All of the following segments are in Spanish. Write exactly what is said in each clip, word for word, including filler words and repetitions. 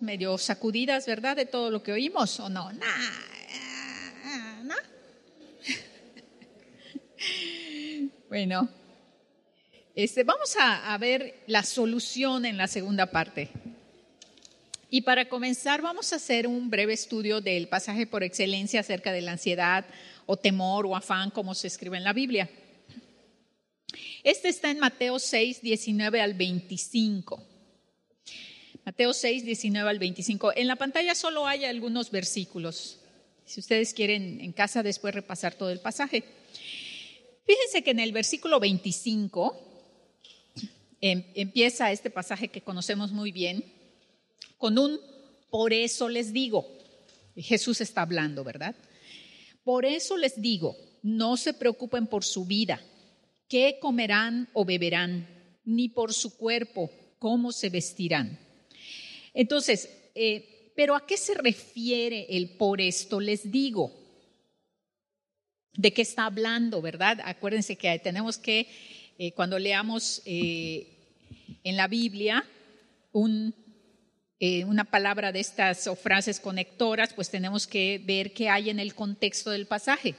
medio sacudidas, ¿verdad? De todo lo que oímos, ¿o no? Nah, nah. Bueno, este, vamos a, a ver la solución en la segunda parte. Y para comenzar vamos a hacer un breve estudio del pasaje por excelencia acerca de la ansiedad o temor o afán, como se escribe en la Biblia. Este está en Mateo seis, diecinueve al veinticinco. Mateo seis, diecinueve al veinticinco. En la pantalla solo hay algunos versículos. Si ustedes quieren en casa después repasar todo el pasaje. Fíjense que en el versículo veinticinco em, empieza este pasaje que conocemos muy bien con un por eso les digo. Jesús está hablando, ¿verdad? Por eso les digo, no se preocupen por su vida, qué comerán o beberán, ni por su cuerpo, cómo se vestirán. Entonces, eh, ¿pero a qué se refiere el por esto les digo? ¿De qué está hablando, verdad? Acuérdense que tenemos que, eh, cuando leamos eh, en la Biblia un, eh, una palabra de estas o frases conectoras, pues tenemos que ver qué hay en el contexto del pasaje.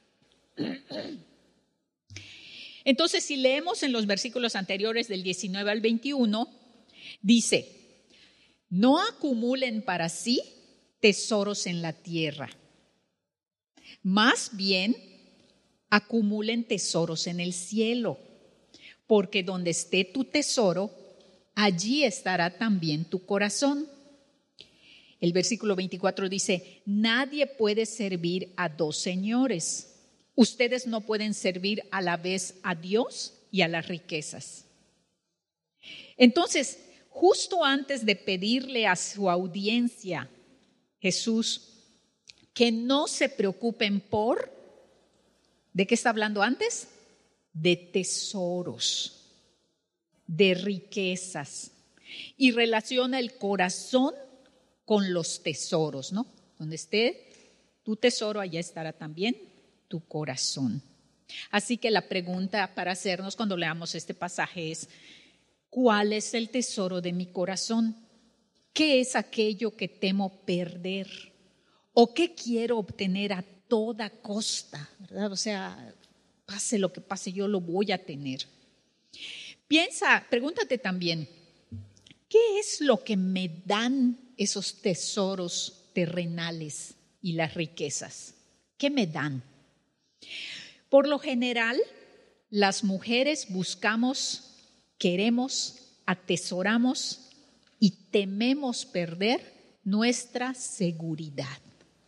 Entonces, si leemos en los versículos anteriores del diecinueve al veintiuno, dice, no acumulen para sí tesoros en la tierra, más bien acumulen tesoros en el cielo, porque donde esté tu tesoro, allí estará también tu corazón. El versículo veinticuatro dice, nadie puede servir a dos señores. Ustedes no pueden servir a la vez a Dios y a las riquezas. Entonces, justo antes de pedirle a su audiencia, Jesús, que no se preocupen por, ¿de qué está hablando antes? De tesoros, de riquezas. Y relaciona el corazón con los tesoros, ¿no? Donde esté tu tesoro, allá estará también tu corazón. Así que la pregunta para hacernos cuando leamos este pasaje es, ¿cuál es el tesoro de mi corazón? ¿Qué es aquello que temo perder? ¿O qué quiero obtener a toda costa? ¿Verdad? O sea, pase lo que pase, yo lo voy a tener. Piensa, pregúntate también, ¿qué es lo que me dan esos tesoros terrenales y las riquezas? ¿Qué me dan? Por lo general, las mujeres buscamos, queremos, atesoramos y tememos perder nuestra seguridad.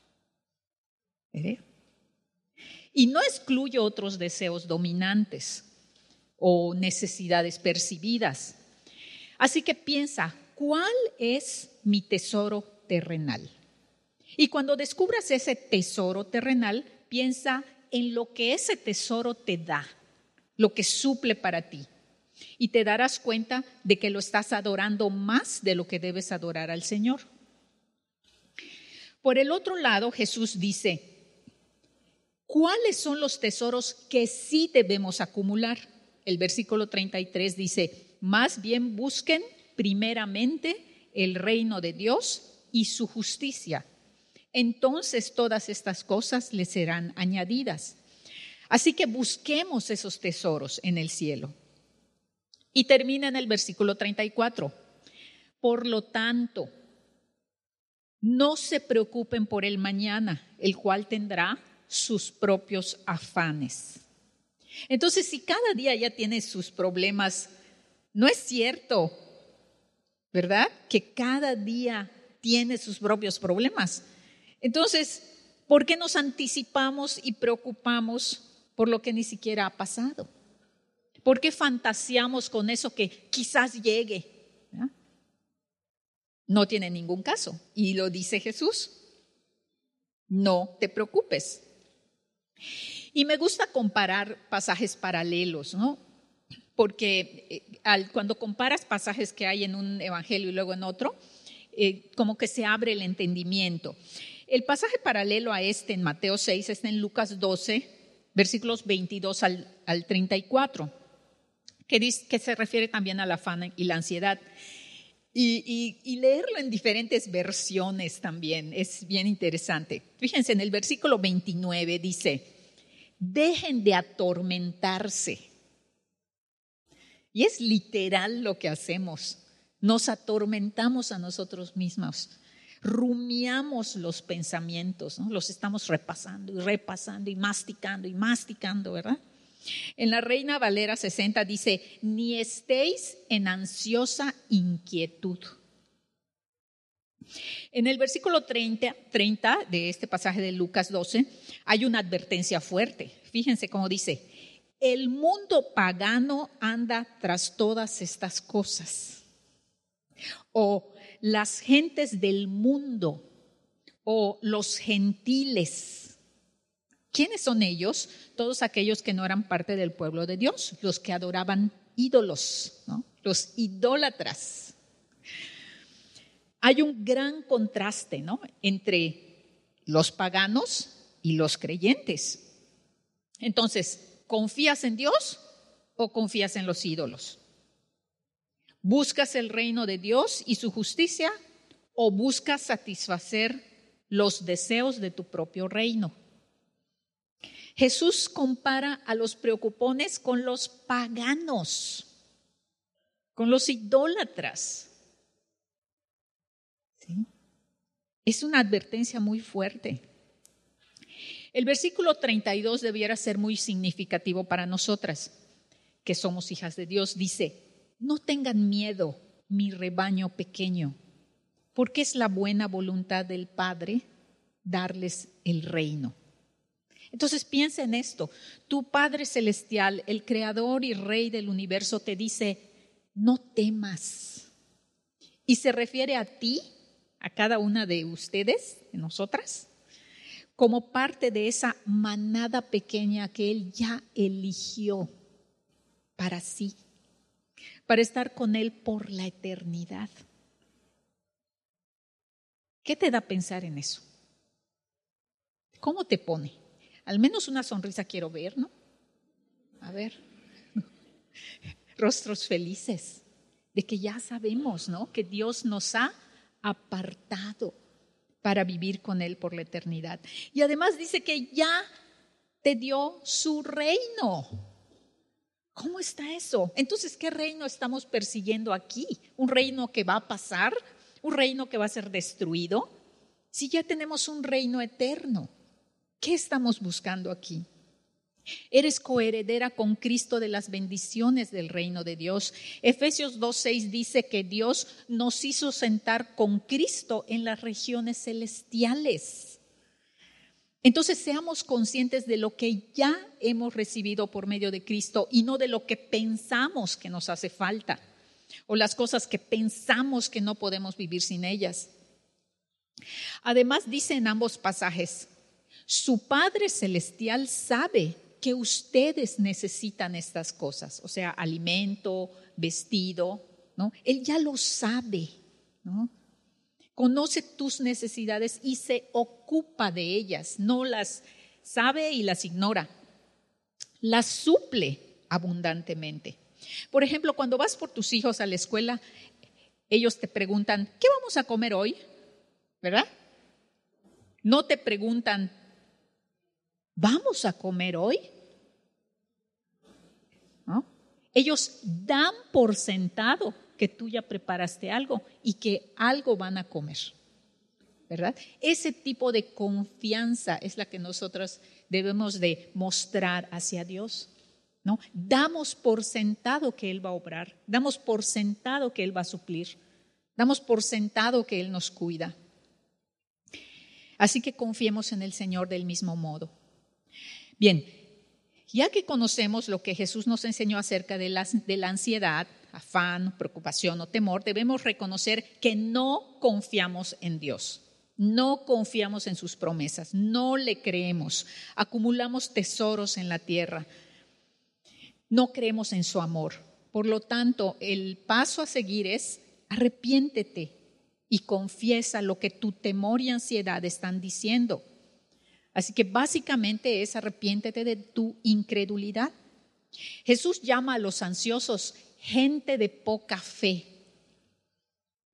¿Eh? Y no excluyo otros deseos dominantes o necesidades percibidas. Así que piensa, ¿cuál es mi tesoro terrenal? Y cuando descubras ese tesoro terrenal, piensa en lo que ese tesoro te da, lo que suple para ti. Y te darás cuenta de que lo estás adorando más de lo que debes adorar al Señor. Por el otro lado, Jesús dice, ¿cuáles son los tesoros que sí debemos acumular? El versículo treinta y tres dice, más bien busquen primeramente el reino de Dios y su justicia. Entonces todas estas cosas les serán añadidas. Así que busquemos esos tesoros en el cielo. Y termina en el versículo treinta y cuatro. Por lo tanto, no se preocupen por el mañana, el cual tendrá sus propios afanes. Entonces, si cada día ya tiene sus problemas, no es cierto, ¿verdad? Que cada día tiene sus propios problemas. Entonces, ¿por qué nos anticipamos y preocupamos por lo que ni siquiera ha pasado? ¿Por qué fantaseamos con eso que quizás llegue? ¿Ah? No tiene ningún caso. Y lo dice Jesús. No te preocupes. Y me gusta comparar pasajes paralelos, ¿no? Porque eh, al, cuando comparas pasajes que hay en un evangelio y luego en otro, eh, como que se abre el entendimiento. El pasaje paralelo a este en Mateo seis está en Lucas doce, versículos veintidós al, al treinta y cuatro, que, dice, que se refiere también al afán y la ansiedad. Y, y, y leerlo en diferentes versiones también es bien interesante. Fíjense, en el versículo veintinueve dice, dejen de atormentarse. Y es literal lo que hacemos. Nos atormentamos a nosotros mismos. Rumiamos los pensamientos, ¿no? Los estamos repasando y repasando y masticando y masticando, ¿verdad? En la Reina Valera sesenta dice, ni estéis en ansiosa inquietud. En el versículo treinta, treinta de este pasaje de Lucas doce hay una advertencia fuerte. Fíjense cómo dice, el mundo pagano anda tras todas estas cosas. O las gentes del mundo, o los gentiles. ¿Quiénes son ellos? Todos aquellos que no eran parte del pueblo de Dios, los que adoraban ídolos, ¿no? Los idólatras. Hay un gran contraste, ¿no?, entre los paganos y los creyentes. Entonces, ¿confías en Dios o confías en los ídolos? ¿Buscas el reino de Dios y su justicia o buscas satisfacer los deseos de tu propio reino? Jesús compara a los preocupones con los paganos, con los idólatras. ¿Sí? Es una advertencia muy fuerte. El versículo treinta y dos debiera ser muy significativo para nosotras, que somos hijas de Dios. Dice, no tengan miedo, mi rebaño pequeño, porque es la buena voluntad del Padre darles el reino. Entonces piensa en esto, tu Padre Celestial, el Creador y Rey del universo te dice, no temas. Y se refiere a ti, a cada una de ustedes, de nosotras, como parte de esa manada pequeña que Él ya eligió para sí, para estar con Él por la eternidad. ¿Qué te da pensar en eso? ¿Cómo te pone? Al menos una sonrisa quiero ver, ¿no? A ver, rostros felices de que ya sabemos, ¿no?, que Dios nos ha apartado para vivir con Él por la eternidad. Y además dice que ya te dio su reino. ¿Cómo está eso? Entonces, ¿qué reino estamos persiguiendo aquí? ¿Un reino que va a pasar? ¿Un reino que va a ser destruido? Si ya tenemos un reino eterno. ¿Qué estamos buscando aquí? Eres coheredera con Cristo de las bendiciones del reino de Dios. Efesios dos seis dice que Dios nos hizo sentar con Cristo en las regiones celestiales. Entonces seamos conscientes de lo que ya hemos recibido por medio de Cristo y no de lo que pensamos que nos hace falta o las cosas que pensamos que no podemos vivir sin ellas. Además dice en ambos pasajes, su Padre Celestial sabe que ustedes necesitan estas cosas, o sea, alimento, vestido, ¿no? Él ya lo sabe, ¿no? Conoce tus necesidades y se ocupa de ellas, no las sabe y las ignora, las suple abundantemente. Por ejemplo, cuando vas por tus hijos a la escuela, ellos te preguntan, ¿qué vamos a comer hoy? ¿Verdad? No te preguntan, ¿vamos a comer hoy? ¿No? Ellos dan por sentado que tú ya preparaste algo y que algo van a comer, ¿verdad? Ese tipo de confianza es la que nosotros debemos de mostrar hacia Dios, ¿no? Damos por sentado que Él va a obrar, damos por sentado que Él va a suplir, damos por sentado que Él nos cuida. Así que confiemos en el Señor del mismo modo. Bien, ya que conocemos lo que Jesús nos enseñó acerca de la, de la ansiedad, afán, preocupación o temor, debemos reconocer que no confiamos en Dios, no confiamos en sus promesas, no le creemos, acumulamos tesoros en la tierra, no creemos en su amor. Por lo tanto, el paso a seguir es arrepiéntete y confiesa lo que tu temor y ansiedad están diciendo. Así que básicamente es arrepiéntete de tu incredulidad. Jesús llama a los ansiosos gente de poca fe.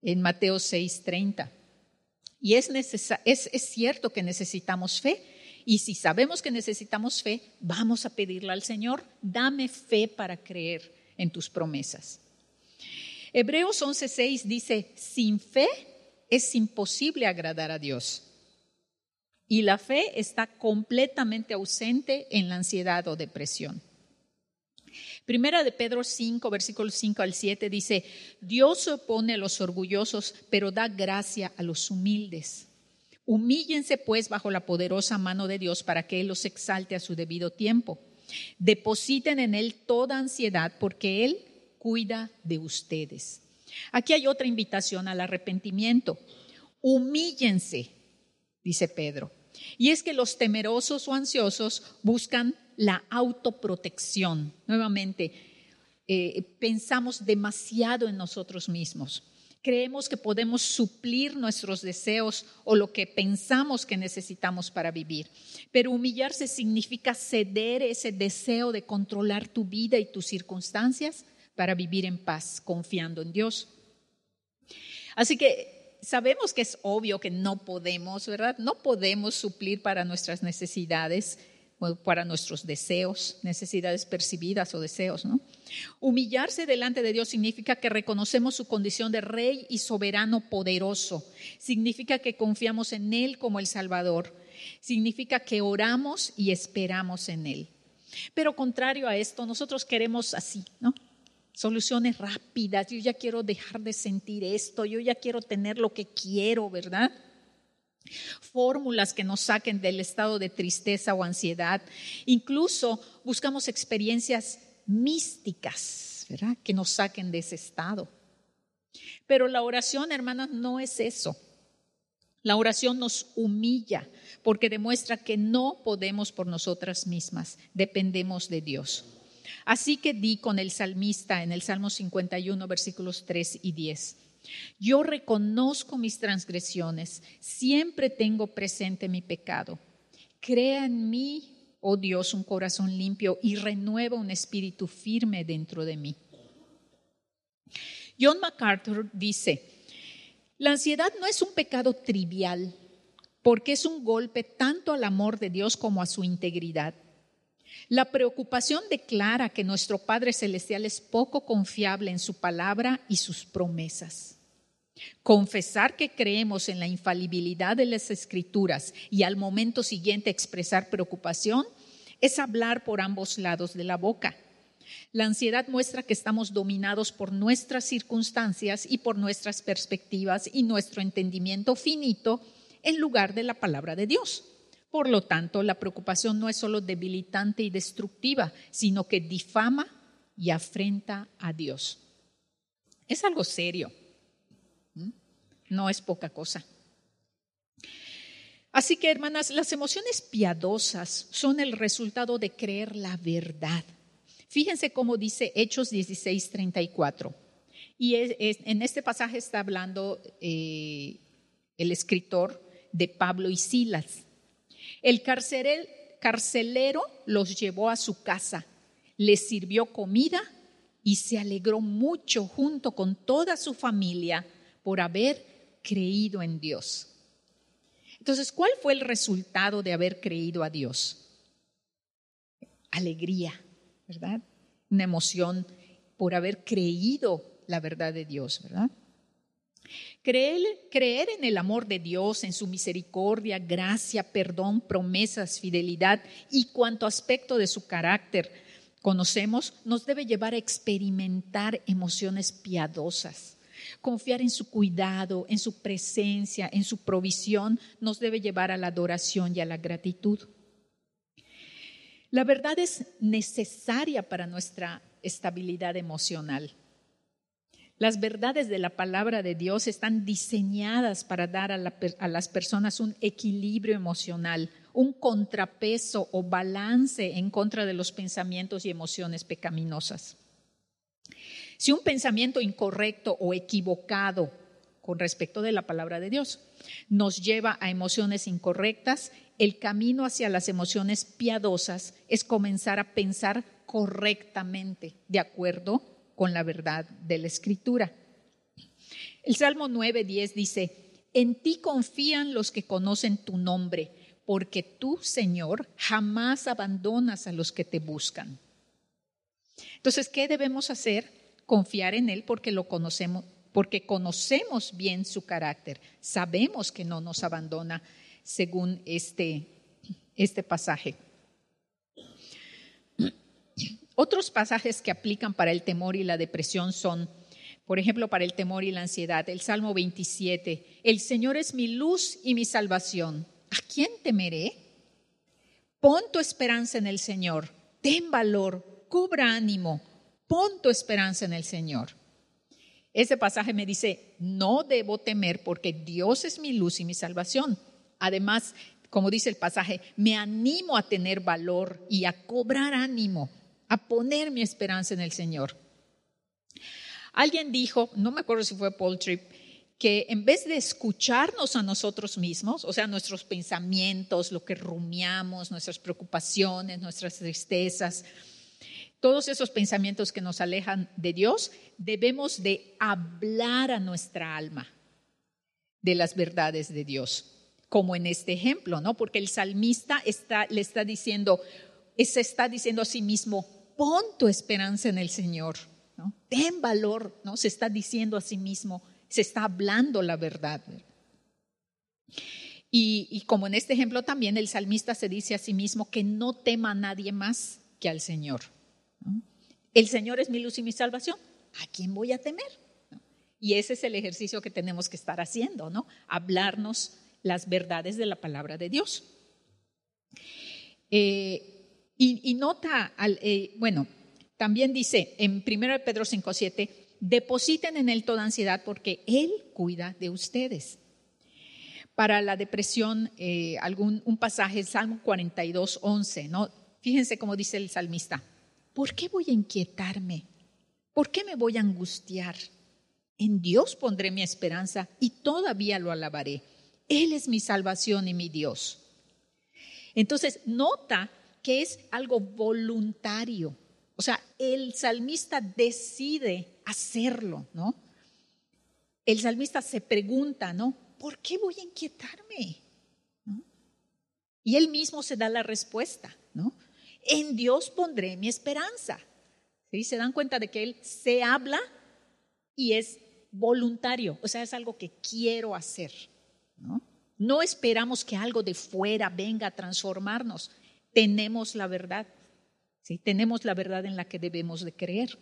en Mateo seis treinta. Y es, necesa- es, es cierto que necesitamos fe. Y si sabemos que necesitamos fe, vamos a pedirle al Señor, dame fe para creer en tus promesas. Hebreos once seis dice, sin fe es imposible agradar a Dios. Y la fe está completamente ausente en la ansiedad o depresión. Primera de Pedro cinco, versículos cinco al siete dice, Dios se opone a los orgullosos, pero da gracia a los humildes. Humíllense pues bajo la poderosa mano de Dios para que Él los exalte a su debido tiempo. Depositen en Él toda ansiedad porque Él cuida de ustedes. Aquí hay otra invitación al arrepentimiento. Humíllense, dice Pedro. Y es que los temerosos o ansiosos buscan la autoprotección. Nuevamente, eh, pensamos demasiado en nosotros mismos. Creemos que podemos suplir nuestros deseos o lo que pensamos que necesitamos para vivir. Pero humillarse significa ceder ese deseo de controlar tu vida y tus circunstancias para vivir en paz, confiando en Dios. Así que sabemos que es obvio que no podemos, ¿verdad? No podemos suplir para nuestras necesidades, para nuestros deseos, necesidades percibidas o deseos, ¿no? Humillarse delante de Dios significa que reconocemos su condición de Rey y soberano poderoso. Significa que confiamos en Él como el Salvador. Significa que oramos y esperamos en Él. Pero contrario a esto, nosotros queremos así, ¿no? Soluciones rápidas. Yo ya quiero dejar de sentir esto. Yo ya quiero tener lo que quiero, ¿verdad? Fórmulas que nos saquen del estado de tristeza o ansiedad. Incluso buscamos experiencias místicas, ¿verdad?, que nos saquen de ese estado. Pero la oración, hermanas, no es eso. La oración nos humilla porque demuestra que no podemos por nosotras mismas, dependemos de Dios. Así que di con el salmista en el Salmo cincuenta y uno, versículos tres y diez. Yo reconozco mis transgresiones, siempre tengo presente mi pecado. Crea en mí, oh Dios, un corazón limpio y renueva un espíritu firme dentro de mí. John MacArthur dice, la ansiedad no es un pecado trivial, porque es un golpe tanto al amor de Dios como a su integridad. La preocupación declara que nuestro Padre Celestial es poco confiable en su palabra y sus promesas. Confesar que creemos en la infalibilidad de las Escrituras y al momento siguiente expresar preocupación es hablar por ambos lados de la boca. La ansiedad muestra que estamos dominados por nuestras circunstancias y por nuestras perspectivas y nuestro entendimiento finito en lugar de la palabra de Dios. Por lo tanto, la preocupación no es solo debilitante y destructiva, sino que difama y afrenta a Dios. Es algo serio, no es poca cosa. Así que, hermanas, las emociones piadosas son el resultado de creer la verdad. Fíjense cómo dice Hechos dieciséis treinta y cuatro. Y es, es, en este pasaje está hablando eh, el escritor de Pablo y Silas. El carcelero, carcelero los llevó a su casa, les sirvió comida y se alegró mucho junto con toda su familia por haber creído en Dios. Entonces, ¿cuál fue el resultado de haber creído a Dios? Alegría, ¿verdad? Una emoción por haber creído la verdad de Dios, ¿verdad? Creer, creer en el amor de Dios, en su misericordia, gracia, perdón, promesas, fidelidad y cuanto aspecto de su carácter conocemos, nos debe llevar a experimentar emociones piadosas. Confiar en su cuidado, en su presencia, en su provisión, nos debe llevar a la adoración y a la gratitud. La verdad es necesaria para nuestra estabilidad emocional. Las verdades de la palabra de Dios están diseñadas para dar a, la, a las personas un equilibrio emocional, un contrapeso o balance en contra de los pensamientos y emociones pecaminosas. Si un pensamiento incorrecto o equivocado con respecto de la palabra de Dios nos lleva a emociones incorrectas, el camino hacia las emociones piadosas es comenzar a pensar correctamente, de acuerdo con la verdad de la Escritura. El Salmo nueve diez dice, en ti confían los que conocen tu nombre, porque tú, Señor, jamás abandonas a los que te buscan. Entonces, ¿qué debemos hacer? Confiar en Él porque lo conocemos, porque conocemos bien su carácter. Sabemos que no nos abandona según este, este pasaje. Otros pasajes que aplican para el temor y la depresión son, por ejemplo, para el temor y la ansiedad, el Salmo veintisiete, el Señor es mi luz y mi salvación. ¿A quién temeré? Pon tu esperanza en el Señor, ten valor, cobra ánimo, pon tu esperanza en el Señor. Ese pasaje me dice, no debo temer porque Dios es mi luz y mi salvación. Además, como dice el pasaje, me animo a tener valor y a cobrar ánimo, a poner mi esperanza en el Señor. Alguien dijo, no me acuerdo si fue Paul Tripp, que en vez de escucharnos a nosotros mismos, o sea, nuestros pensamientos, lo que rumiamos, nuestras preocupaciones, nuestras tristezas, todos esos pensamientos que nos alejan de Dios, debemos de hablar a nuestra alma de las verdades de Dios, como en este ejemplo, ¿no? Porque el salmista está, le está diciendo, se está diciendo a sí mismo, pon tu esperanza en el Señor, ¿no? Ten valor, ¿no? Se está diciendo a sí mismo, se está hablando la verdad. Y, y como en este ejemplo también el salmista se dice a sí mismo que no tema a nadie más que al Señor, ¿no? El Señor es mi luz y mi salvación, ¿a quién voy a temer? ¿No? Y ese es el ejercicio que tenemos que estar haciendo, ¿no? Hablarnos las verdades de la palabra de Dios. Eh, y, y nota, al, eh, bueno, también dice en primera de Pedro cinco siete, depositen en Él toda ansiedad porque Él cuida de ustedes. Para la depresión, eh, algún, un pasaje, el Salmo cuarenta y dos once, ¿no? Fíjense cómo dice el salmista, ¿por qué voy a inquietarme? ¿Por qué me voy a angustiar? En Dios pondré mi esperanza y todavía lo alabaré. Él es mi salvación y mi Dios. Entonces, nota que es algo voluntario. O sea, el salmista decide hacerlo, ¿no? El salmista se pregunta, ¿no? ¿Por qué voy a inquietarme? ¿No? Y él mismo se da la respuesta, ¿no? En Dios pondré mi esperanza. ¿Sí? Se dan cuenta de que él se habla y es voluntario, o sea, es algo que quiero hacer, ¿no? No esperamos que algo de fuera venga a transformarnos. Tenemos la verdad, ¿sí? Tenemos la verdad en la que debemos de creer.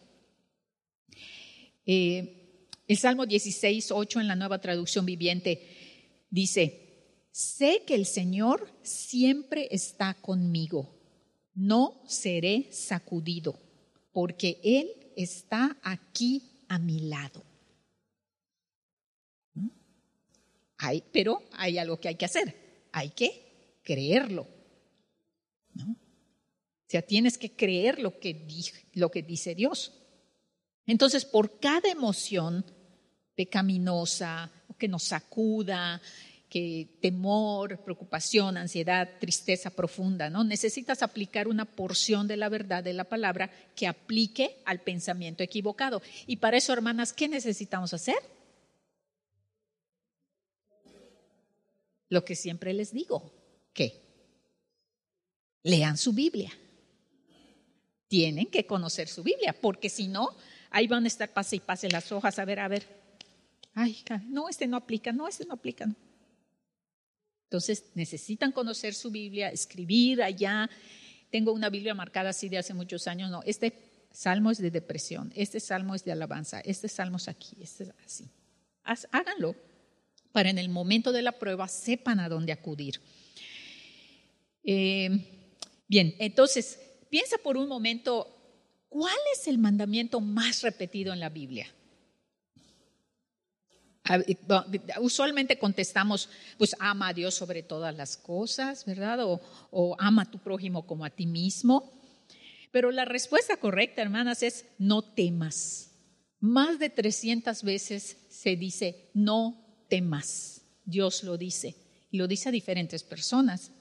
Eh, el Salmo dieciséis ocho en la Nueva Traducción Viviente dice, sé que el Señor siempre está conmigo, no seré sacudido, porque Él está aquí a mi lado. Hay, pero hay algo que hay que hacer, hay que creerlo, ¿no? O sea, tienes que creer lo que, lo que dice Dios. Entonces, por cada emoción pecaminosa, que nos sacuda, que temor, preocupación, ansiedad, tristeza profunda, ¿no? Necesitas aplicar una porción de la verdad de la palabra que aplique al pensamiento equivocado. Y para eso, hermanas, ¿qué necesitamos hacer? Lo que siempre les digo, ¿qué? Lean su Biblia. Tienen que conocer su Biblia, porque si no, ahí van a estar pase y pase las hojas, a ver, a ver. Ay, no, este no aplica, no, este no aplica. No. Entonces, necesitan conocer su Biblia, escribir allá. Tengo una Biblia marcada así de hace muchos años. No, este salmo es de depresión, este salmo es de alabanza, este salmo es aquí, este es así. Haz, háganlo para en el momento de la prueba sepan a dónde acudir. Eh, bien, entonces, piensa por un momento, ¿cuál es el mandamiento más repetido en la Biblia? Usualmente contestamos, pues ama a Dios sobre todas las cosas, ¿verdad? O, o ama a tu prójimo como a ti mismo. Pero la respuesta correcta, hermanas, es no temas. Más de trescientas veces se dice no temas. Dios lo dice y lo dice a diferentes personas.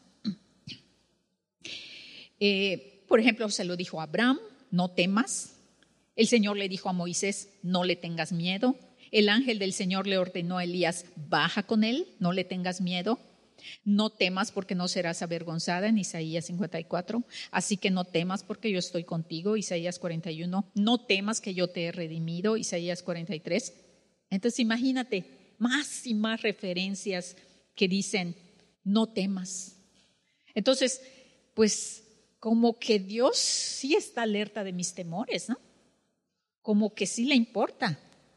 Eh, por ejemplo, se lo dijo a Abraham, no temas. El Señor le dijo a Moisés, no le tengas miedo. El ángel del Señor le ordenó a Elías, baja con él, no le tengas miedo. No temas porque no serás avergonzada, en Isaías cincuenta y cuatro. Así que no temas porque yo estoy contigo, Isaías cuarenta y uno. No temas que yo te he redimido, Isaías cuarenta y tres. Entonces imagínate, más y más referencias que dicen, no temas. Entonces, pues como que Dios sí está alerta de mis temores, ¿no? Como que sí le importa.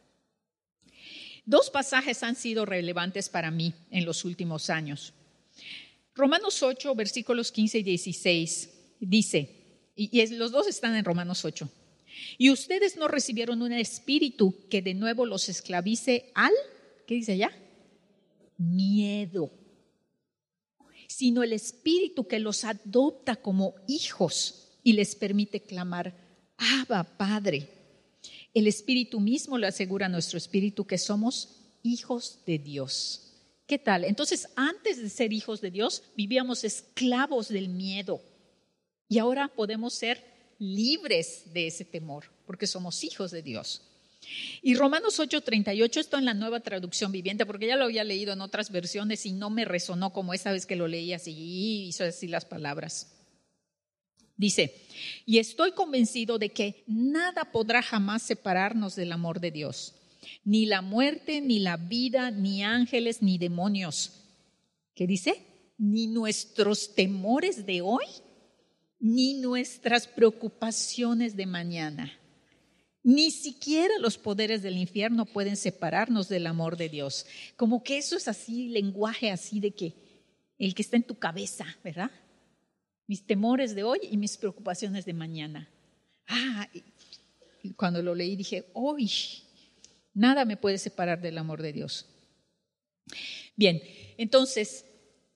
Dos pasajes han sido relevantes para mí en los últimos años. Romanos ocho, versículos quince y dieciséis, dice, y, y los dos están en Romanos ocho, y ustedes no recibieron un espíritu que de nuevo los esclavice al, ¿qué dice allá? Miedo, sino el espíritu que los adopta como hijos y les permite clamar, Abba, Padre. El Espíritu mismo le asegura a nuestro espíritu que somos hijos de Dios. ¿Qué tal? Entonces, antes de ser hijos de Dios, vivíamos esclavos del miedo. Y ahora podemos ser libres de ese temor, porque somos hijos de Dios. Y Romanos ocho treinta y ocho, esto en la Nueva Traducción Viviente, porque ya lo había leído en otras versiones y no me resonó como esa vez que lo leí así, y hizo así las palabras. Dice, y estoy convencido de que nada podrá jamás separarnos del amor de Dios, ni la muerte, ni la vida, ni ángeles, ni demonios. ¿Qué dice? Ni nuestros temores de hoy, ni nuestras preocupaciones de mañana. Ni siquiera los poderes del infierno pueden separarnos del amor de Dios. Como que eso es así, lenguaje así de que el que está en tu cabeza, ¿verdad? Mis temores de hoy y mis preocupaciones de mañana. Ah, cuando lo leí dije, hoy nada me puede separar del amor de Dios. Bien, entonces,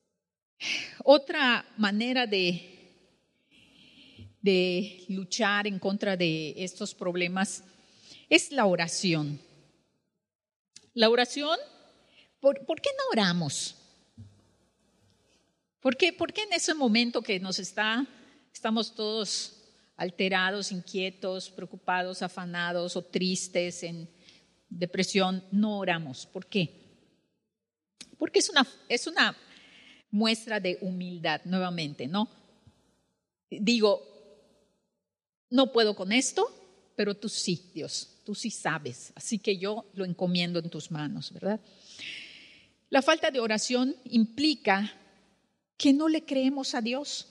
otra manera de, de luchar en contra de estos problemas es la oración. La oración, ¿por, ¿por qué no oramos? ¿Por qué, ¿Por qué en ese momento que nos está, estamos todos alterados, inquietos, preocupados, afanados o tristes, en depresión, no oramos? ¿Por qué? Porque es una, es una muestra de humildad, nuevamente, ¿no? Digo, no puedo con esto, pero tú sí, Dios, tú sí sabes, así que yo lo encomiendo en tus manos, ¿verdad? La falta de oración implica que no le creemos a Dios,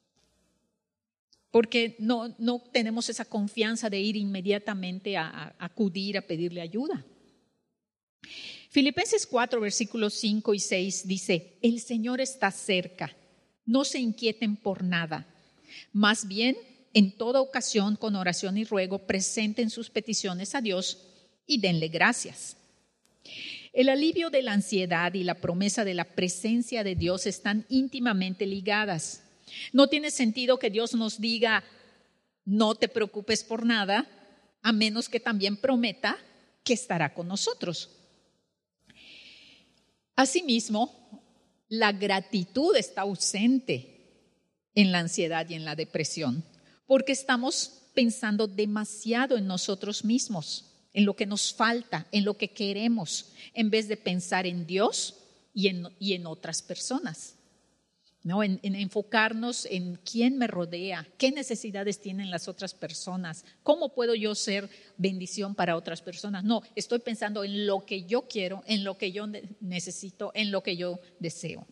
porque no, no tenemos esa confianza de ir inmediatamente a, a acudir a pedirle ayuda. Filipenses cuatro, versículos cinco y seis dice, el Señor está cerca, no se inquieten por nada, más bien en toda ocasión con oración y ruego presenten sus peticiones a Dios y denle gracias. El alivio de la ansiedad y la promesa de la presencia de Dios están íntimamente ligadas. No tiene sentido que Dios nos diga, no te preocupes por nada, a menos que también prometa que estará con nosotros. Asimismo, la gratitud está ausente en la ansiedad y en la depresión, porque estamos pensando demasiado en nosotros mismos, en lo que nos falta, en lo que queremos, en vez de pensar en Dios y en, y en otras personas, ¿no? En, en enfocarnos en quién me rodea, qué necesidades tienen las otras personas, cómo puedo yo ser bendición para otras personas. No, estoy pensando en lo que yo quiero, en lo que yo necesito, en lo que yo deseo.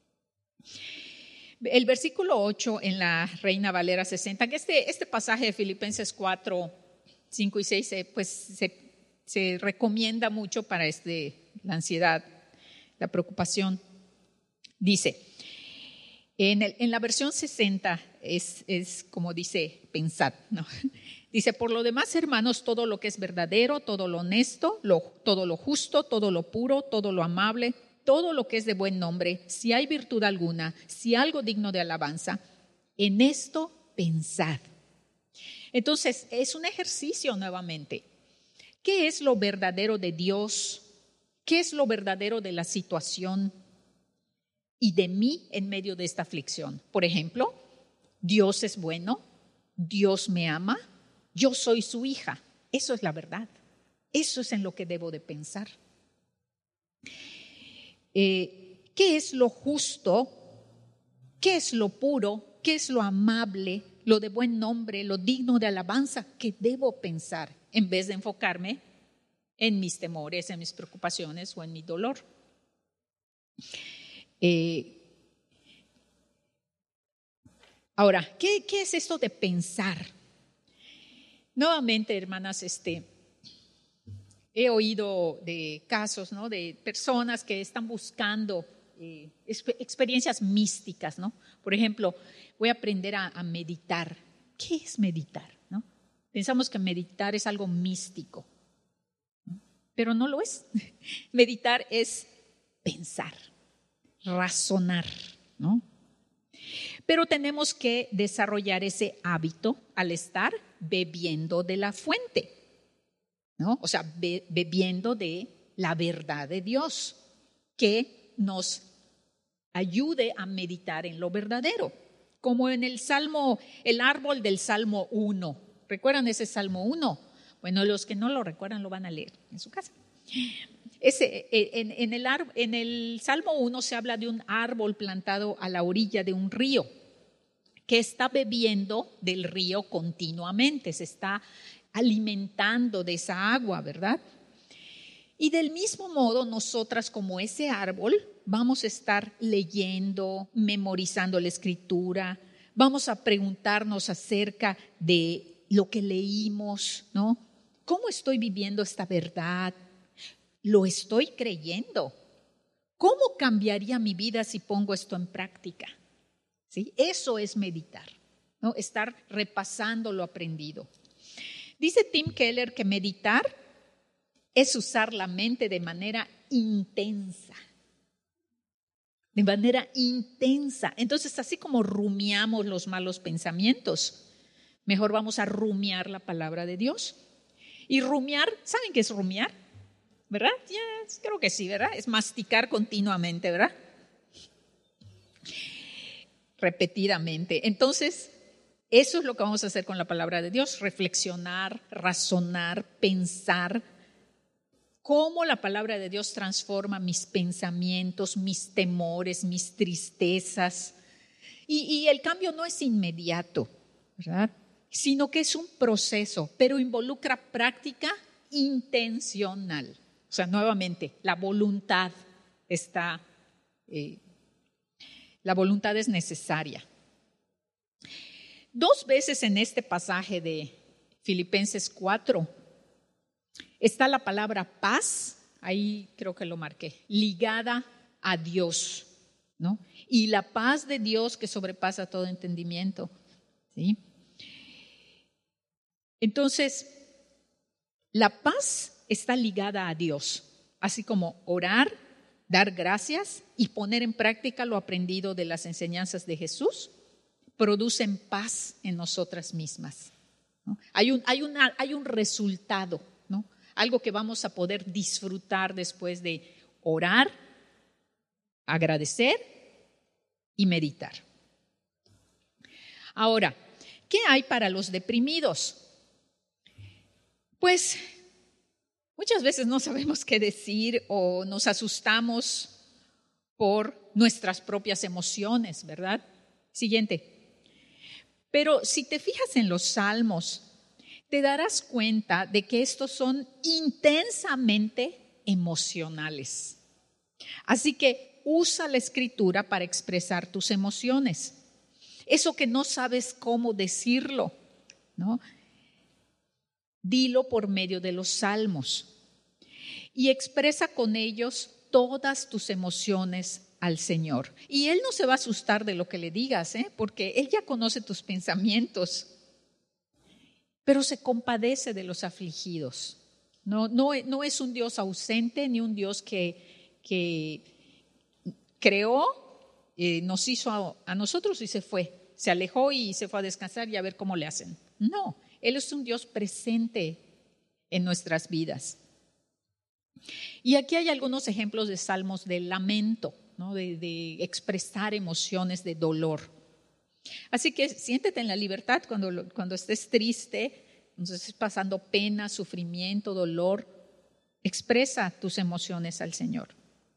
El versículo ocho en la Reina Valera sesenta, que este, este pasaje de Filipenses cuatro, cinco y seis pues, se, se recomienda mucho para este, la ansiedad, la preocupación. Dice, en, el, en la versión sesenta es, es como dice, pensad, ¿no? Dice, por lo demás, hermanos, todo lo que es verdadero, todo lo honesto, lo, todo lo justo, todo lo puro, todo lo amable, todo lo que es de buen nombre, si hay virtud alguna, si algo digno de alabanza, en esto pensad. Entonces, es un ejercicio nuevamente. ¿Qué es lo verdadero de Dios? ¿Qué es lo verdadero de la situación y de mí en medio de esta aflicción? Por ejemplo, Dios es bueno, Dios me ama, yo soy su hija. Eso es la verdad. Eso es en lo que debo de pensar. Eh, ¿Qué es lo justo? ¿Qué es lo puro? ¿Qué es lo amable? Lo de buen nombre, lo digno de alabanza. ¿Qué debo pensar en vez de enfocarme en mis temores, en mis preocupaciones o en mi dolor? Eh, ahora, ¿qué, ¿qué es esto de pensar? Nuevamente, hermanas, este, he oído de casos, ¿no?, de personas que están buscando eh, experiencias místicas, ¿no? Por ejemplo, voy a aprender a, a meditar. ¿Qué es meditar? ¿No? Pensamos que meditar es algo místico, ¿no? Pero no lo es. Meditar es pensar, razonar, ¿no? Pero tenemos que desarrollar ese hábito al estar bebiendo de la fuente, ¿no? O sea, be- bebiendo de la verdad de Dios, que nos ayude a meditar en lo verdadero. Como en el Salmo, el árbol del Salmo uno. ¿Recuerdan ese Salmo uno? Bueno, los que no lo recuerdan lo van a leer en su casa. Ese, en, en, el, en el Salmo uno se habla de un árbol plantado a la orilla de un río que está bebiendo del río continuamente, se está alimentando de esa agua, ¿verdad? Y del mismo modo, nosotras como ese árbol vamos a estar leyendo, memorizando la escritura, vamos a preguntarnos acerca de lo que leímos, ¿no? ¿Cómo estoy viviendo esta verdad? ¿Lo estoy creyendo? ¿Cómo cambiaría mi vida si pongo esto en práctica? ¿Sí? Eso es meditar, ¿no? Estar repasando lo aprendido. Dice Tim Keller que meditar es usar la mente de manera intensa. De manera intensa. Entonces, así como rumiamos los malos pensamientos, mejor vamos a rumiar la palabra de Dios. Y rumiar, ¿saben qué es rumiar? ¿Verdad? Ya, creo que sí, ¿verdad? Es masticar continuamente, ¿verdad? Repetidamente. Entonces, eso es lo que vamos a hacer con la palabra de Dios, reflexionar, razonar, pensar cómo la palabra de Dios transforma mis pensamientos, mis temores, mis tristezas. Y, y el cambio no es inmediato, ¿verdad? Sino que es un proceso, pero involucra práctica intencional. O sea, nuevamente, la voluntad está, eh, la voluntad es necesaria. Dos veces en este pasaje de Filipenses cuatro está la palabra paz, ahí creo que lo marqué, ligada a Dios, ¿no? Y la paz de Dios que sobrepasa todo entendimiento, ¿sí? Entonces, la paz está ligada a Dios, así como orar, dar gracias y poner en práctica lo aprendido de las enseñanzas de Jesús, producen paz en nosotras mismas, ¿no? Hay un, hay una, hay un resultado, ¿no? Algo que vamos a poder disfrutar después de orar, agradecer y meditar. Ahora, ¿qué hay para los deprimidos? Pues muchas veces no sabemos qué decir o nos asustamos por nuestras propias emociones, ¿verdad? Siguiente. Pero si te fijas en los salmos, te darás cuenta de que estos son intensamente emocionales. Así que usa la escritura para expresar tus emociones. Eso que no sabes cómo decirlo, ¿no? Dilo por medio de los salmos y expresa con ellos todas tus emociones al Señor. Y Él no se va a asustar de lo que le digas, ¿eh? Porque Él ya conoce tus pensamientos. Pero se compadece de los afligidos. No, no, no es un Dios ausente ni un Dios que, que creó, eh, nos hizo a, a nosotros y se fue. Se alejó y se fue a descansar y a ver cómo le hacen. No, Él es un Dios presente en nuestras vidas. Y aquí hay algunos ejemplos de salmos de lamento, ¿no? de, de expresar emociones de dolor. Así que siéntete en la libertad cuando, cuando estés triste, cuando estés pasando pena, sufrimiento, dolor. Expresa tus emociones al Señor.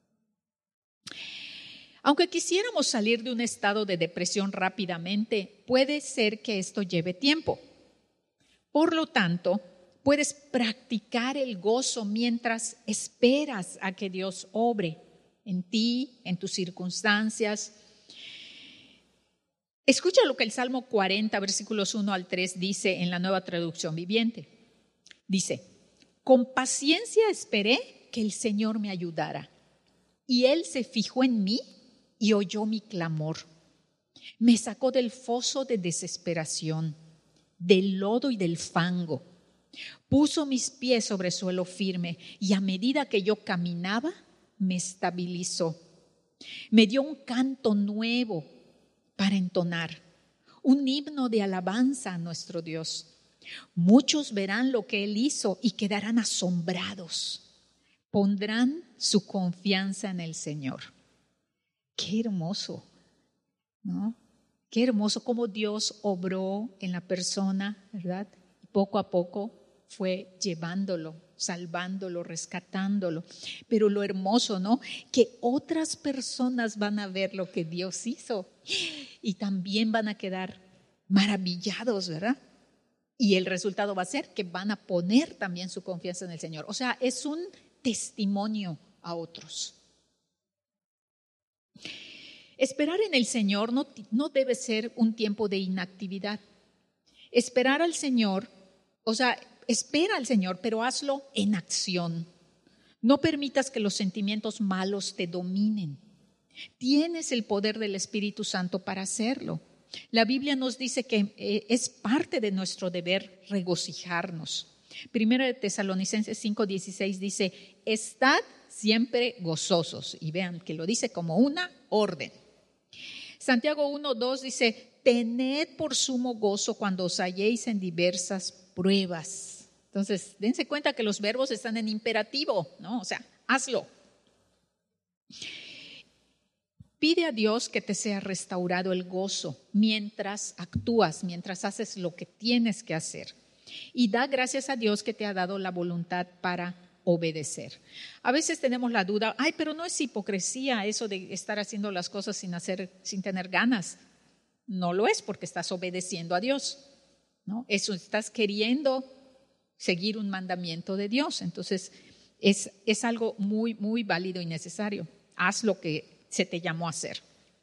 Aunque quisiéramos salir de un estado de depresión rápidamente, puede ser que esto lleve tiempo. Por lo tanto, puedes practicar el gozo mientras esperas a que Dios obre en ti, en tus circunstancias. Escucha lo que el Salmo cuarenta, versículos uno al tres dice en la Nueva Traducción Viviente. Dice, con paciencia esperé que el Señor me ayudara, y Él se fijó en mí y oyó mi clamor. Me sacó del foso de desesperación, del lodo y del fango. Puso mis pies sobre suelo firme y a medida que yo caminaba, me estabilizó. Me dio un canto nuevo para entonar, un himno de alabanza a nuestro Dios. Muchos verán lo que Él hizo y quedarán asombrados. Pondrán su confianza en el Señor. Qué hermoso, ¿no? Qué hermoso cómo Dios obró en la persona, ¿verdad? Y poco a poco fue llevándolo, salvándolo, rescatándolo. Pero lo hermoso, ¿no? Que otras personas van a ver lo que Dios hizo y también van a quedar maravillados, ¿verdad? Y el resultado va a ser que van a poner también su confianza en el Señor. O sea, es un testimonio a otros. Esperar en el Señor no, no debe ser un tiempo de inactividad. Esperar al Señor, o sea, espera al Señor, pero hazlo en acción. No permitas que los sentimientos malos te dominen. Tienes el poder del Espíritu Santo para hacerlo. La Biblia nos dice que eh, es parte de nuestro deber regocijarnos. Primera de Tesalonicenses cinco dieciséis dice, estad siempre gozosos. Y vean que lo dice como una orden. Santiago uno dos dice, tened por sumo gozo cuando os halléis en diversas pruebas. Entonces, dense cuenta que los verbos están en imperativo, ¿no? O sea, hazlo. Pide a Dios que te sea restaurado el gozo mientras actúas, mientras haces lo que tienes que hacer. Y da gracias a Dios que te ha dado la voluntad para obedecer. A veces tenemos la duda, ay, pero no es hipocresía eso de estar haciendo las cosas sin hacer, sin tener ganas. No lo es porque estás obedeciendo a Dios, ¿no? Eso estás queriendo seguir un mandamiento de Dios. Entonces, es, es algo muy, muy válido y necesario. Haz lo que se te llamó a hacer.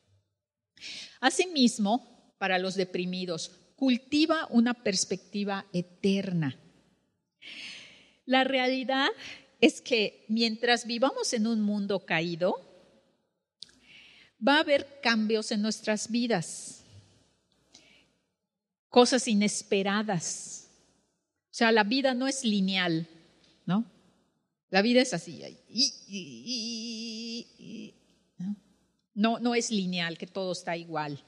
Asimismo, para los deprimidos, cultiva una perspectiva eterna. La realidad es que mientras vivamos en un mundo caído, va a haber cambios en nuestras vidas, cosas inesperadas. O sea, la vida no es lineal, ¿no? La vida es así. Y, y, y, y, ¿no? No, no es lineal, que todo está igual.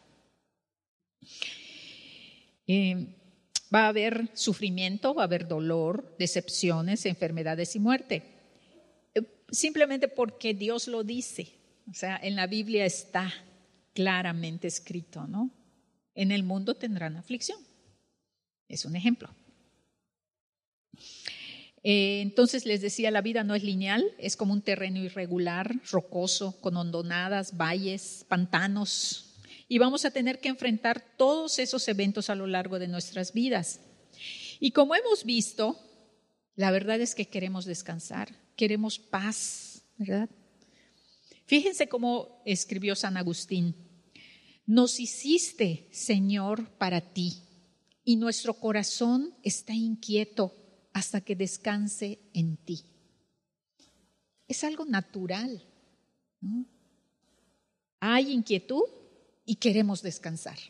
Eh, Va a haber sufrimiento, va a haber dolor, decepciones, enfermedades y muerte. Simplemente porque Dios lo dice. O sea, en la Biblia está claramente escrito, ¿no? En el mundo tendrán aflicción. Es un ejemplo. Eh, entonces les decía, la vida no es lineal, es como un terreno irregular, rocoso, con hondonadas, valles, pantanos. Y vamos a tener que enfrentar todos esos eventos a lo largo de nuestras vidas. Y como hemos visto, la verdad es que queremos descansar, queremos paz, ¿verdad? Fíjense cómo escribió San Agustín. Nos hiciste, Señor, para ti, y nuestro corazón está inquieto hasta que descanse en ti. Es algo natural, ¿no? Hay inquietud y queremos descansar.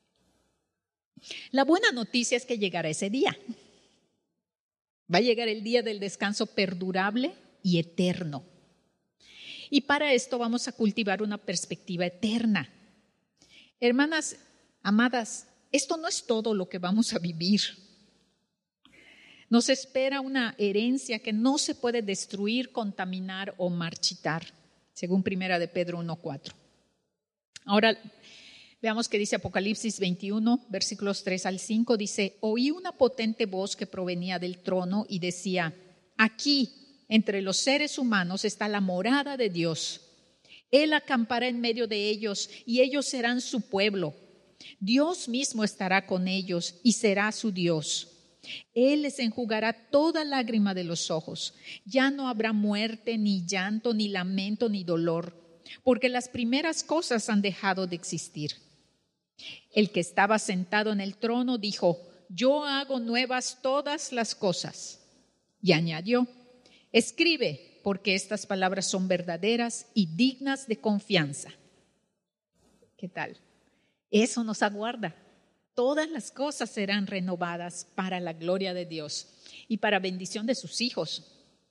La buena noticia es que llegará ese día. Va a llegar el día del descanso perdurable y eterno. Y para esto vamos a cultivar una perspectiva eterna. Hermanas amadas, esto no es todo lo que vamos a vivir. Nos espera una herencia que no se puede destruir, contaminar o marchitar, según Primera de Pedro uno cuatro. Ahora, veamos qué dice Apocalipsis veintiuno, versículos tres al cinco. Dice, oí una potente voz que provenía del trono y decía, aquí, Entre los seres humanos está la morada de Dios. Él acampará en medio de ellos y ellos serán su pueblo. Dios mismo estará con ellos y será su Dios. Él les enjugará toda lágrima de los ojos. Ya no habrá muerte, ni llanto, ni lamento, ni dolor, porque las primeras cosas han dejado de existir. El que estaba sentado en el trono dijo: yo hago nuevas todas las cosas. Y añadió: escribe, porque estas palabras son verdaderas y dignas de confianza. ¿Qué tal? Eso nos aguarda. Todas las cosas serán renovadas para la gloria de Dios y para bendición de sus hijos.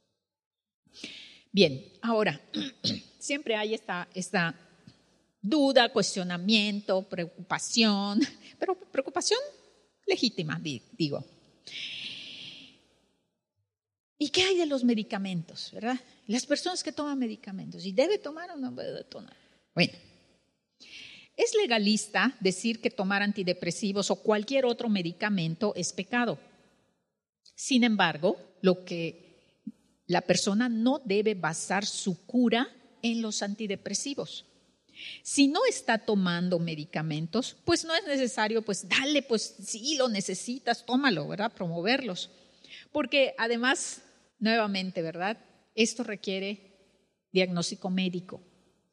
Bien, ahora, siempre hay esta, esta duda, cuestionamiento, preocupación, pero preocupación legítima, digo. ¿Y qué hay de los medicamentos, verdad? Las personas que toman medicamentos, ¿y debe tomar o no debe tomar? Bueno, es legalista decir que tomar antidepresivos o cualquier otro medicamento es pecado. Sin embargo, lo que la persona no debe basar su cura en los antidepresivos. Si no está tomando medicamentos, pues no es necesario, pues dale, pues si lo necesitas, tómalo, ¿verdad? Promoverlos. Porque además, nuevamente, ¿verdad? Esto requiere diagnóstico médico.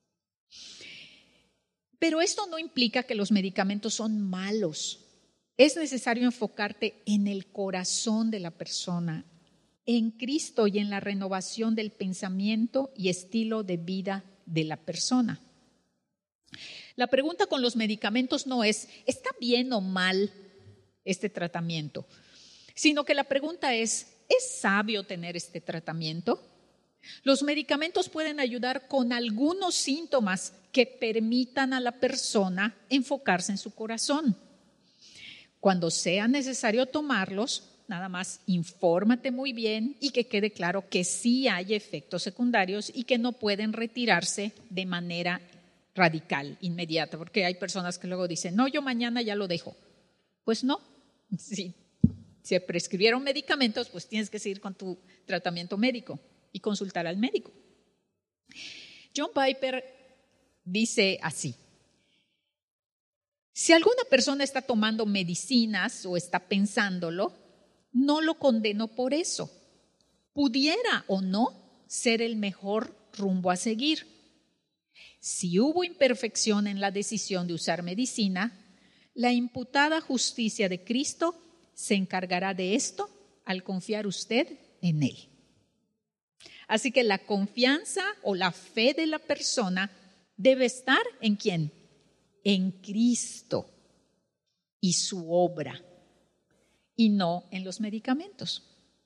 Pero esto no implica que los medicamentos son malos. Es necesario enfocarte en el corazón de la persona, en Cristo y en la renovación del pensamiento y estilo de vida de la persona. La pregunta con los medicamentos no es, ¿está bien o mal este tratamiento? Sino que la pregunta es, ¿es sabio tener este tratamiento? Los medicamentos pueden ayudar con algunos síntomas que permitan a la persona enfocarse en su corazón. Cuando sea necesario tomarlos, nada más infórmate muy bien y que quede claro que sí hay efectos secundarios y que no pueden retirarse de manera radical, inmediata, porque hay personas que luego dicen, no, yo mañana ya lo dejo. Pues no, si se prescribieron medicamentos, pues tienes que seguir con tu tratamiento médico y consultar al médico. John Piper dice así: si alguna persona está tomando medicinas o está pensándolo, no lo condeno por eso. Pudiera o no ser el mejor rumbo a seguir. Si hubo imperfección en la decisión de usar medicina, la imputada justicia de Cristo se encargará de esto al confiar usted en Él. Así que la confianza o la fe de la persona debe estar ¿en quién? En Cristo y su obra, y no en los medicamentos.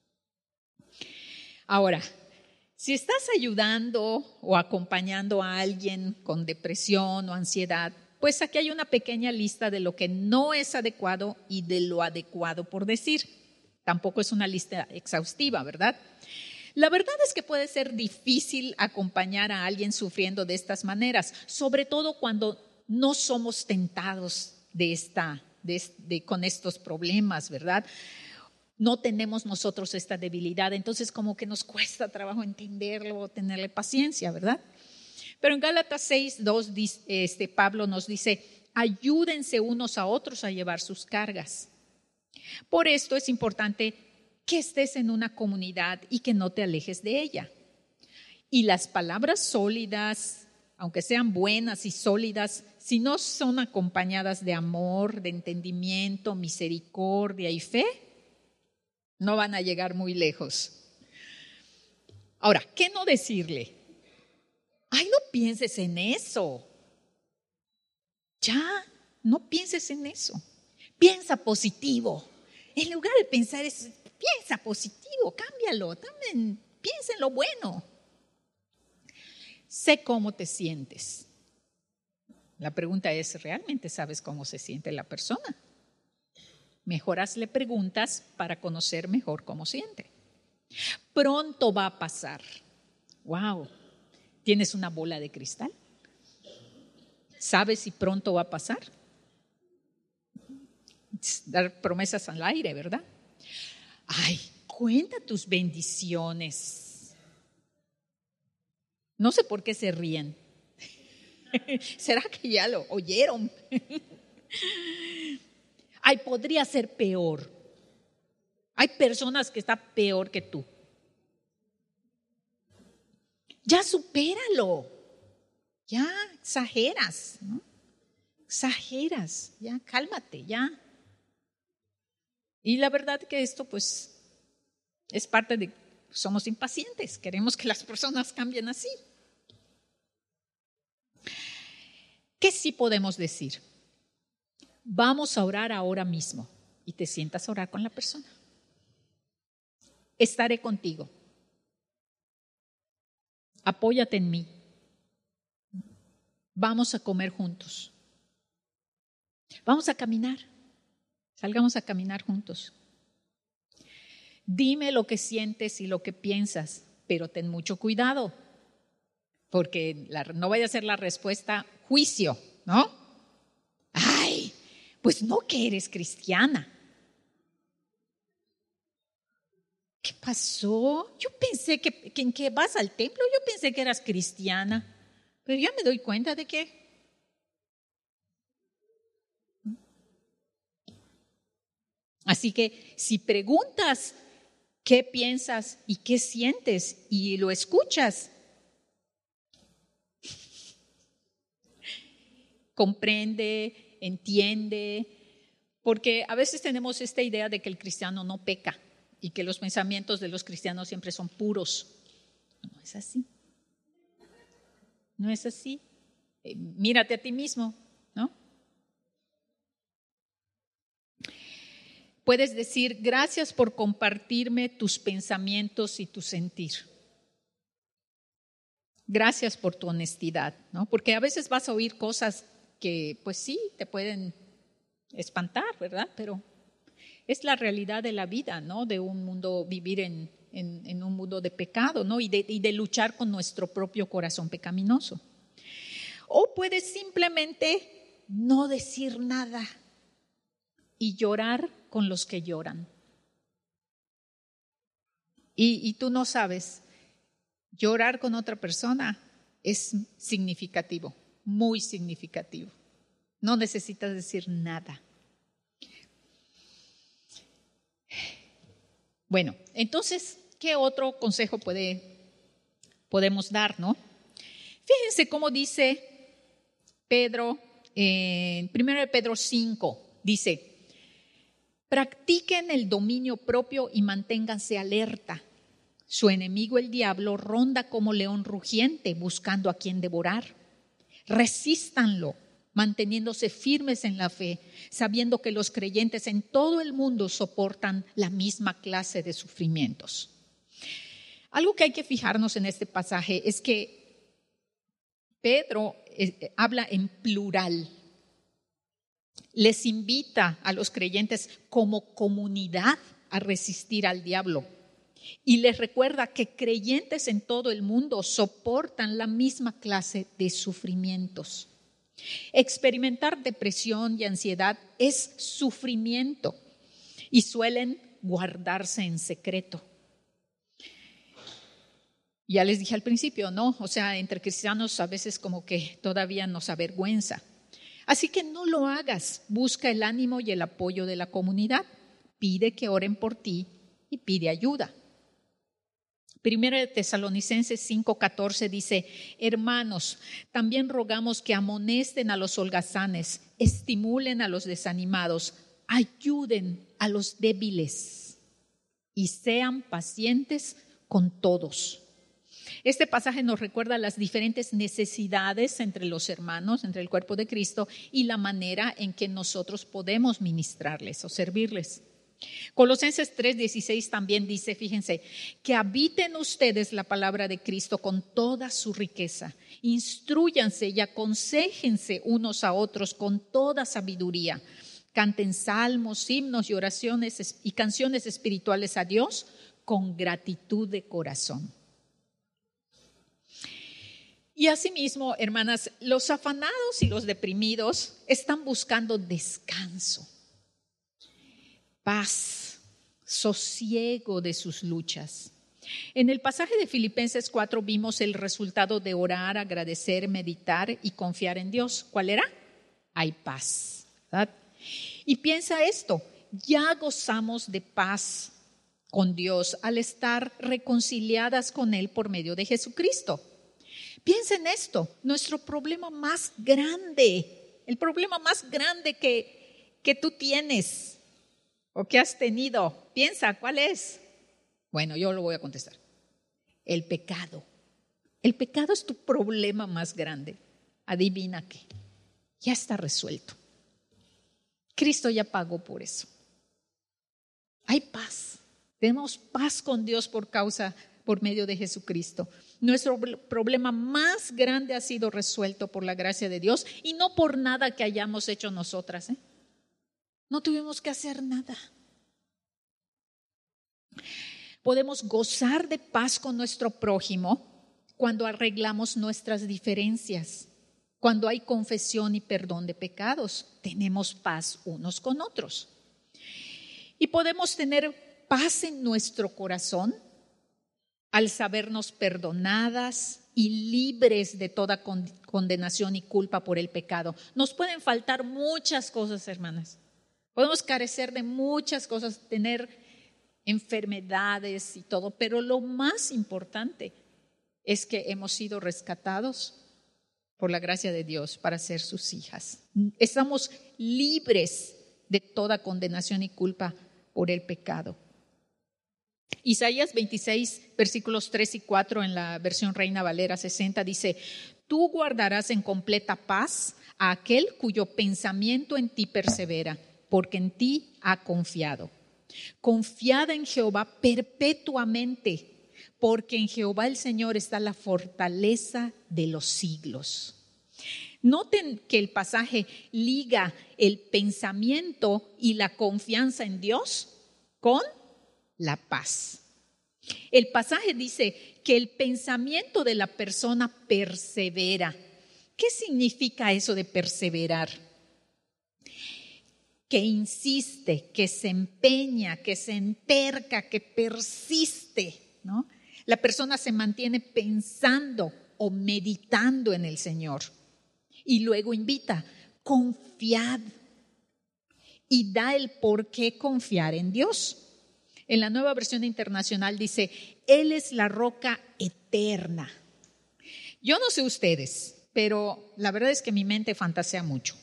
Ahora, si estás ayudando o acompañando a alguien con depresión o ansiedad, pues aquí hay una pequeña lista de lo que no es adecuado y de lo adecuado por decir. Tampoco es una lista exhaustiva, ¿verdad? La verdad es que puede ser difícil acompañar a alguien sufriendo de estas maneras, sobre todo cuando no somos tentados de esta, de, de, con estos problemas, ¿verdad? No tenemos nosotros esta debilidad, entonces como que nos cuesta trabajo entenderlo, tenerle paciencia, ¿verdad? Pero en Gálatas seis, dos, este, Pablo nos dice, ayúdense unos a otros a llevar sus cargas. Por esto es importante que estés en una comunidad y que no te alejes de ella. Y las palabras sólidas, aunque sean buenas y sólidas, si no son acompañadas de amor, de entendimiento, misericordia y fe, no van a llegar muy lejos. Ahora, ¿qué no decirle? Ay, no pienses en eso. Ya, no pienses en eso. Piensa positivo. En lugar de pensar eso, piensa positivo, cámbialo. También piensa en lo bueno. Sé cómo te sientes. La pregunta es, ¿realmente sabes cómo se siente la persona? Mejor hazle preguntas para conocer mejor cómo siente. Pronto va a pasar. Wow. ¿Tienes una bola de cristal? ¿Sabes si pronto va a pasar? Dar promesas al aire, ¿verdad? Ay, cuenta tus bendiciones. No sé por qué se ríen. ¿Será que ya lo oyeron? Ay, podría ser peor. Hay personas que están peor que tú. Ya supéralo. Ya exageras, ¿no? Exageras, ya cálmate, ya. Y la verdad que esto pues es parte de, somos impacientes, queremos que las personas cambien así. ¿Qué sí podemos decir? Vamos a orar ahora mismo y te sientas a orar con la persona. Estaré contigo. Apóyate en mí. Vamos a comer juntos. Vamos a caminar. Salgamos a caminar juntos. Dime lo que sientes y lo que piensas, pero ten mucho cuidado, porque la, no vaya a ser la respuesta juicio, ¿no? Ay, pues no que eres cristiana. ¿Qué pasó? Yo pensé que, que en que vas al templo, yo pensé que eras cristiana, pero ya me doy cuenta de que así que si preguntas qué piensas y qué sientes y lo escuchas, comprende, entiende, porque a veces tenemos esta idea de que el cristiano no peca y que los pensamientos de los cristianos siempre son puros. No es así. No es así. Eh, mírate a ti mismo, ¿no? Puedes decir, gracias por compartirme tus pensamientos y tu sentir. Gracias por tu honestidad, ¿no? Porque a veces vas a oír cosas que, pues sí, te pueden espantar, ¿verdad? Pero es la realidad de la vida, ¿no? De un mundo, vivir en, en, en un mundo de pecado, ¿no? Y de, y de luchar con nuestro propio corazón pecaminoso. O puedes simplemente no decir nada y llorar con los que lloran. Y, y tú no sabes, llorar con otra persona es significativo, muy significativo. No necesitas decir nada. Bueno, entonces, ¿qué otro consejo puede, podemos dar, no? Fíjense cómo dice Pedro, en primero de Pedro cinco, dice, practiquen el dominio propio y manténganse alerta. Su enemigo, el diablo, ronda como león rugiente buscando a quien devorar. Resístanlo, manteniéndose firmes en la fe, sabiendo que los creyentes en todo el mundo soportan la misma clase de sufrimientos. Algo que hay que fijarnos en este pasaje es que Pedro eh, habla en plural. Les invita a los creyentes como comunidad a resistir al diablo. Y les recuerda que creyentes en todo el mundo soportan la misma clase de sufrimientos. Experimentar depresión y ansiedad es sufrimiento y suelen guardarse en secreto. Ya les dije al principio, ¿no? O sea, entre cristianos a veces como que todavía nos avergüenza. Así que no lo hagas, busca el ánimo y el apoyo de la comunidad, pide que oren por ti y pide ayuda. Primero de Tesalonicenses cinco catorce dice, hermanos, también rogamos que amonesten a los holgazanes, estimulen a los desanimados, ayuden a los débiles y sean pacientes con todos. Este pasaje nos recuerda las diferentes necesidades entre los hermanos, entre el cuerpo de Cristo y la manera en que nosotros podemos ministrarles o servirles. Colosenses tres dieciséis también dice, fíjense, que habiten ustedes la palabra de Cristo con toda su riqueza. Instrúyanse y aconséjense unos a otros con toda sabiduría. Canten salmos, himnos y oraciones y canciones espirituales a Dios con gratitud de corazón. Y asimismo, hermanas, los afanados y los deprimidos están buscando descanso, paz, sosiego de sus luchas. En el pasaje de Filipenses cuatro vimos el resultado de orar, agradecer, meditar y confiar en Dios. ¿Cuál era? Hay paz, ¿verdad? Y piensa esto, ya gozamos de paz con Dios al estar reconciliadas con Él por medio de Jesucristo. Piensa en esto, nuestro problema más grande, el problema más grande que, que tú tienes o que has tenido, piensa, ¿cuál es? Bueno, yo lo voy a contestar. El pecado. El pecado es tu problema más grande. Adivina qué. Ya está resuelto. Cristo ya pagó por eso. Hay paz. Tenemos paz con Dios por causa, por medio de Jesucristo. Nuestro problema más grande ha sido resuelto por la gracia de Dios y no por nada que hayamos hecho nosotras, ¿eh? No tuvimos que hacer nada. Podemos gozar de paz con nuestro prójimo cuando arreglamos nuestras diferencias, cuando hay confesión y perdón de pecados. Tenemos paz unos con otros. Y podemos tener paz en nuestro corazón al sabernos perdonadas y libres de toda condenación y culpa por el pecado. Nos pueden faltar muchas cosas, hermanas. Podemos carecer de muchas cosas, tener enfermedades y todo, pero lo más importante es que hemos sido rescatados por la gracia de Dios para ser sus hijas. Estamos libres de toda condenación y culpa por el pecado. Isaías veintiséis, versículos tres y cuatro en la versión Reina Valera sesenta dice: tú guardarás en completa paz a aquel cuyo pensamiento en ti persevera, porque en ti ha confiado. Confiad en Jehová perpetuamente, porque en Jehová el Señor está la fortaleza de los siglos. Noten que el pasaje liga el pensamiento y la confianza en Dios con la paz. El pasaje dice que el pensamiento de la persona persevera. ¿Qué significa eso de perseverar? Que insiste, que se empeña, que se enterca, que persiste, ¿no? La persona se mantiene pensando o meditando en el Señor. Y luego invita, confiad. Y da el por qué confiar en Dios. En la Nueva Versión Internacional dice, Él es la roca eterna. Yo no sé ustedes, pero la verdad es que mi mente fantasea mucho.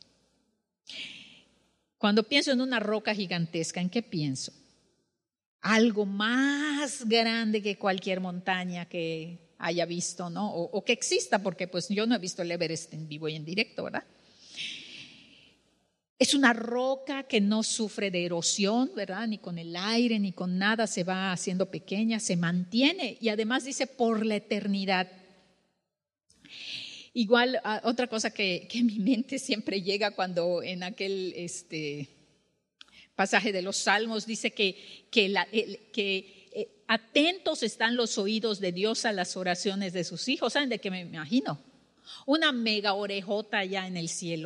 Cuando pienso en una roca gigantesca, ¿en qué pienso? Algo más grande que cualquier montaña que haya visto, ¿no? O, o que exista, porque pues yo no he visto el Everest en vivo y en directo, ¿verdad? Es una roca que no sufre de erosión, ¿verdad? Ni con el aire, ni con nada se va haciendo pequeña, se mantiene y además dice por la eternidad. Igual, otra cosa que, que en mi mente siempre llega cuando en aquel este, pasaje de los Salmos dice que, que, la, el, que eh, atentos están los oídos de Dios a las oraciones de sus hijos. ¿Saben de qué me imagino? Una mega orejota allá en el cielo.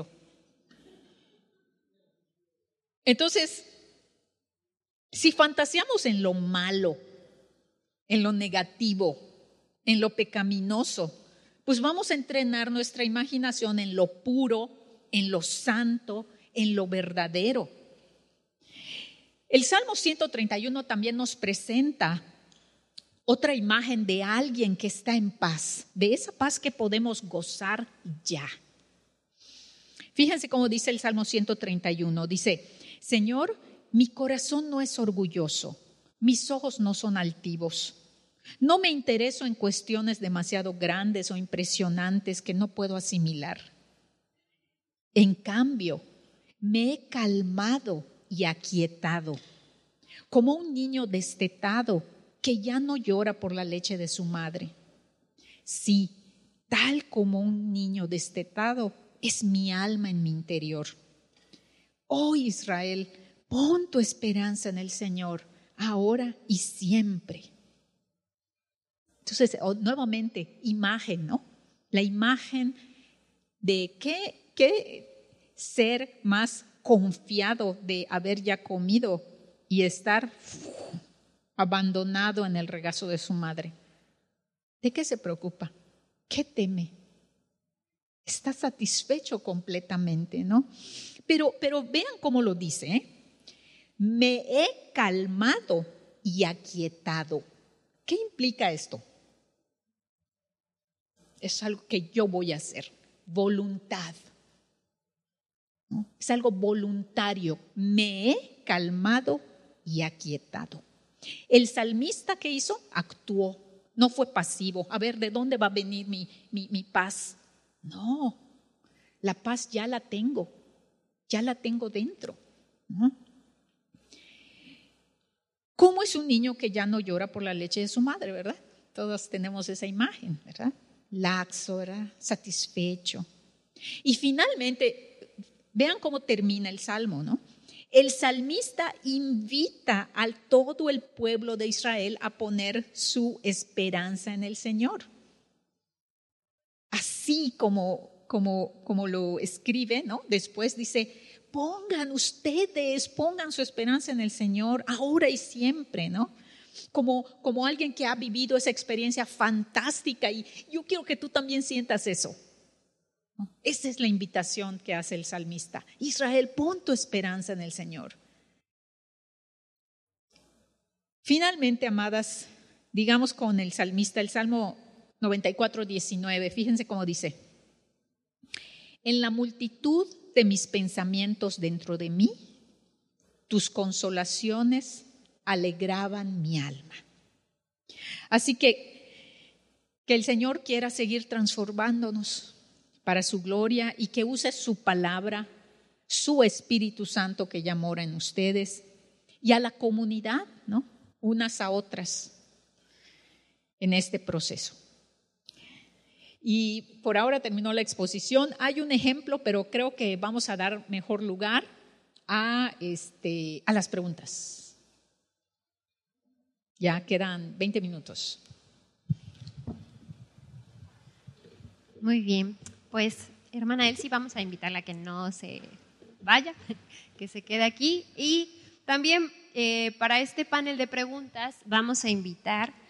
Entonces, si fantaseamos en lo malo, en lo negativo, en lo pecaminoso, pues vamos a entrenar nuestra imaginación en lo puro, en lo santo, en lo verdadero. El Salmo ciento treinta y uno también nos presenta otra imagen de alguien que está en paz, de esa paz que podemos gozar ya. Fíjense cómo dice el Salmo ciento treinta y uno, dice, Señor, mi corazón no es orgulloso, mis ojos no son altivos. No me intereso en cuestiones demasiado grandes o impresionantes que no puedo asimilar. En cambio, me he calmado y aquietado, como un niño destetado que ya no llora por la leche de su madre. Sí, tal como un niño destetado es mi alma en mi interior. Oh Israel, pon tu esperanza en el Señor, ahora y siempre. Entonces, nuevamente, imagen, ¿no? La imagen de qué, qué ser más confiado de haber ya comido y estar abandonado en el regazo de su madre. ¿De qué se preocupa? ¿Qué teme? Está satisfecho completamente, ¿no? Pero, pero vean cómo lo dice, ¿eh? Me he calmado y aquietado. ¿Qué implica esto? Es algo que yo voy a hacer, voluntad, ¿no? Es algo voluntario. Me he calmado y aquietado. El salmista, ¿qué hizo? Actuó, no fue pasivo. A ver, ¿de dónde va a venir mi, mi, mi paz? No, la paz ya la tengo, ya la tengo dentro. ¿No? ¿Cómo es un niño que ya no llora por la leche de su madre, verdad? Todos tenemos esa imagen, ¿verdad? Laxo, ¿verdad? Satisfecho. Y finalmente, vean cómo termina el salmo, ¿no? El salmista invita a todo el pueblo de Israel a poner su esperanza en el Señor. Así como, como, como lo escribe, ¿no? Después dice, pongan ustedes, pongan su esperanza en el Señor, ahora y siempre, ¿no? Como, como alguien que ha vivido esa experiencia fantástica, y yo quiero que tú también sientas eso. Esa es la invitación que hace el salmista. Israel, pon tu esperanza en el Señor. Finalmente, amadas, digamos con el salmista, el Salmo noventa y cuatro, diecinueve, fíjense cómo dice. En la multitud de mis pensamientos dentro de mí, tus consolaciones alegraban mi alma. Así que, que el Señor quiera seguir transformándonos para su gloria y que use su palabra, su Espíritu Santo que ya mora en ustedes y a la comunidad, ¿no? Unas a otras en este proceso. Y por ahora terminó la exposición. Hay un ejemplo, pero creo que vamos a dar mejor lugar a, este, a las preguntas. Ya quedan veinte minutos. Muy bien. Pues, hermana Elsie, vamos a invitarla a que no se vaya, que se quede aquí. Y también eh, para este panel de preguntas vamos a invitar